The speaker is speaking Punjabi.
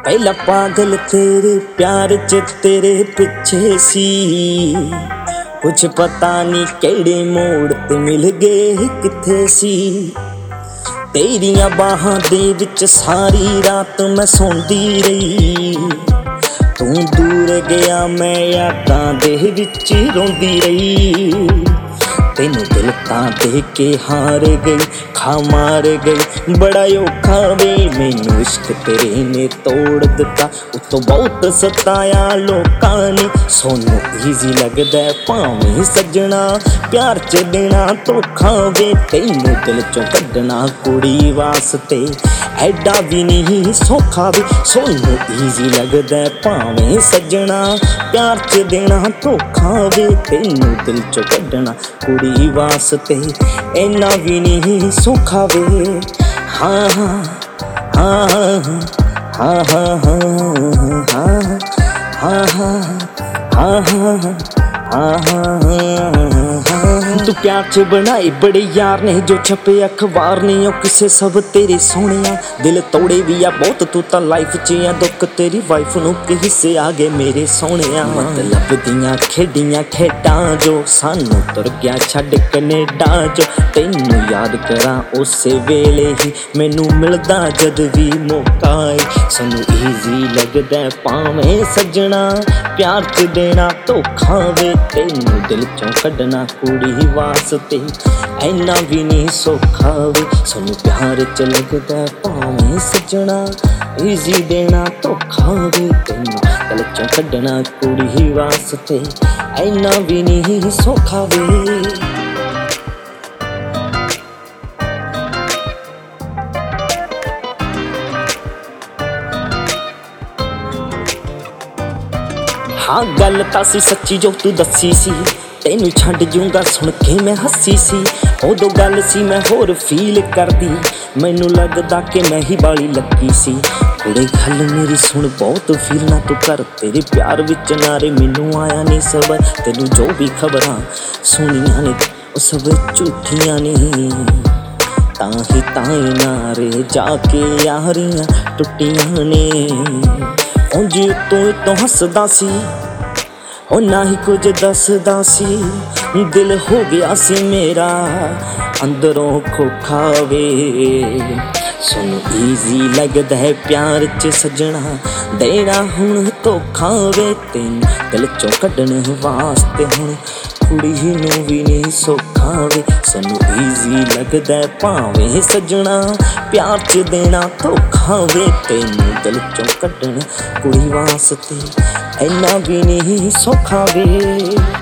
ਪਹਿਲਾਂ ਪਾਗਲ ਤੇਰੇ ਪਿਆਰ ਚ ਤੇਰੇ ਪਿੱਛੇ ਸੀ। ਕੁਛ ਪਤਾ ਨਹੀਂ ਕਿਹੜੇ ਮੋੜ ਤੇ ਮਿਲ ਗਏ ਕਿੱਥੇ ਸੀ। ਤੇਰੀਆਂ ਬਾਹਾਂ ਦੇ ਵਿੱਚ ਸਾਰੀ ਰਾਤ ਮੈਂ ਸੌਂਦੀ ਰਹੀ। ਤੂੰ ਦੂਰ ਗਿਆ ਮੈਂ ਯਾਦਾਂ ਦੇ ਵਿੱਚ ਰੋਂਦੀ ਰਹੀ। ਤੈਨੂੰ ਦਿਲ ਤਾਂ ਦੇ ਕੇ ਹਾਰ ਗਈ, ਖਾ ਮਾਰ ਗਈ। ਬੜਾ ਔਖਾ ਵੇ ਮੈਨੂੰ ਇਸ਼ਕ ਤੇਰੇ ਨੇ ਤੋੜ ਦਿੱਤਾ। ਉਤੋਂ ਬਹੁਤ ਸਤਾਇਆ ਲੋਕਾਂ ਨੇ। ਸੋਨੂੰ ਈਜ਼ੀ ਲੱਗਦਾ ਭਾਵੇਂ ਸੱਜਣਾ ਪਿਆਰ ਚ ਦੇਣਾ ਧੋਖਾ ਵੇ। ਤੈਨੂੰ ਦਿਲ ਚੋਂ ਕੱਢਣਾ ਕੁੜੀ ਵਾਸਤੇ ਐਡਾ ਵੀ ਨਹੀਂ ਸੌਖਾ ਵੇ। ਸੋਨੂੰ ਈਜ਼ੀ ਲੱਗਦਾ ਭਾਵੇਂ ਸੱਜਣਾ ਪਿਆਰ ਚ ਦੇਣਾ ਧੋਖਾ ਵੇ। ਤੈਨੂੰ ਦਿਲ ਚੋਂ ਕੱਢਣਾ ਕੁੜੀ ਵਾਸਤੇ ਇੰਨਾ ਵੀ ਨਹੀਂ ਸੌਖਾ ਵੇ। ਹਾਂ ਹਾਂ ਹਾਂ ਹਾਂ ਹਾਂ ਹਾਂ ਹਾਂ। ਤੂੰ ਪਿਆਰ ਚ ਬਣਾਏ ਬੜੇ ਯਾਰ ਨੇ ਜੋ ਛਪੇ ਅਖਬਾਰ ਨੇ। ਉਹ ਕਿਸੇ ਸਭ ਤੇਰੇ ਸੋਹਣਿਆ ਦਿਲ ਤੋੜੇ ਵੀ ਆ ਬਹੁਤ। ਤੂੰ ਤਾਂ ਲਾਈਫ ਚ ਆ ਦੁੱਖ ਤੇਰੀ ਵਾਈਫ ਨੂੰ ਕਿ ਹਿੱਸੇ ਆ ਗਏ ਮੇਰੇ ਸੋਹਣਿਆ। ਮਤਲਬ ਦੀਆਂ ਖੇਡੀਆਂ ਖੇਡਾਂ ਜੋ ਸਾਨੂੰ ਤੁਰ ਗਿਆ ਛੱਡ ਕੈਨੇਡਾ ਚ। ਤੈਨੂੰ ਯਾਦ ਕਰਾਂ ਉਸੇ ਵੇਲੇ ਹੀ ਮੈਨੂੰ ਮਿਲਦਾ ਜਦ ਵੀ ਮੌਕਾ ਏ। ਸਾਨੂੰ ਈਜ਼ੀ ਲੱਗਦਾ ਭਾਵੇਂ ਸੱਜਣਾ ਪਿਆਰ ਚ ਦੇਣਾ ਧੋਖਾ ਵੇ। ਤੈਨੂੰ ਦਿਲ ਚੋਂ ਕੱਢਣਾ ਕੁੜੀ ਵਾਸਤੇ ਇੰਨਾ ਵੀ ਨਹੀਂ ਸੌਖਾ ਵੇ। ਸਾਨੂੰ ਪਿਆਰ ਚ ਲੱਗਦਾ ਭਾਵੇਂ ਸੱਜਣਾ ਈਜ਼ੀ ਦੇਣਾ ਧੋਖਾ ਵੇ। ਤੈਨੂੰ ਦਿਲ ਚੋਂ ਕੱਢਣਾ ਕੁੜੀ ਵਾਸਤੇ ਇੰਨਾ ਵੀ ਨਹੀਂ ਸੌਖਾ ਵੇ। ਹਾਂ ਗੱਲ ਤਾਂ ਸੀ ਸੱਚੀ ਜੋ ਤੂੰ ਦੱਸੀ ਸੀ। ਤੈਨੂੰ ਛੱਡ ਜੂੰਗਾ ਸੁਣ ਕੇ ਮੈਂ ਹੱਸੀ ਸੀ। ਉਦੋਂ ਗੱਲ ਸੀ ਮੈਂ ਹੋਰ ਫੀਲ ਕਰਦੀ। ਮੈਨੂੰ ਲੱਗਦਾ ਕਿ ਮੈਂ ਹੀ ਬਾਲੀ ਲੱਗੀ ਸੀ। ਕੁੜੇ ਗੱਲ ਮੇਰੀ ਸੁਣ ਬਹੁਤ ਫੀਲ ਨਾ ਤੂੰ ਕਰ। ਤੇਰੇ ਪਿਆਰ ਵਿੱਚ ਨਾਰੇ ਮੈਨੂੰ ਆਇਆ ਨਹੀਂ ਸਬਰ। ਤੈਨੂੰ ਜੋ ਵੀ ਖਬਰਾਂ ਸੁਣੀਆਂ ਨੇ ਉਹ ਸਭ ਝੂਠੀਆਂ ਨੇ। ਤਾਂ ਹੀ ਨਾਰੇ ਜਾ ਕੇ ਯਾਰੀਆਂ ਟੁੱਟੀਆਂ ਨੇ। ਉਂਝ ਤੂੰ ਹੱਸਦਾ ਸੀ ਉਹ ਨਾ ਹੀ ਕੁਝ ਦੱਸਦਾ ਸੀ। ਦਿਲ ਹੋ ਗਿਆ ਸੀ ਮੇਰਾ ਅੰਦਰੋਂ ਖੋਖਾ ਵੇ। ਸਾਨੂੰ ਈਜ਼ੀ ਲੱਗਦਾ ਹੈ ਪਿਆਰ ਚ ਸੱਜਣਾ ਦੇਣਾ ਹੁਣ ਧੋਖਾ ਵੇ। ਤੈਨੂੰ ਦਿਲ ਚੋਂ ਕੱਢਣ ਵਾਸਤੇ ਹੁਣ ਕੁੜੀ ਨੂੰ ਵੀ ਨਹੀਂ ਸੌਖਾ ਵੇ। ਸਾਨੂੰ ਈਜ਼ੀ ਲੱਗਦਾ ਭਾਵੇਂ ਸੱਜਣਾ ਪਿਆਰ ਚ ਦੇਣਾ ਧੋਖਾ ਵੇ। ਤੈਨੂੰ ਦਿਲ ਚੋਂ ਕੱਢਣ ਕੁੜੀ ਵਾਸਤੇ ਇੰਨਾ ਵੀ ਨਹੀਂ ਸੌਖਾ ਵੇ।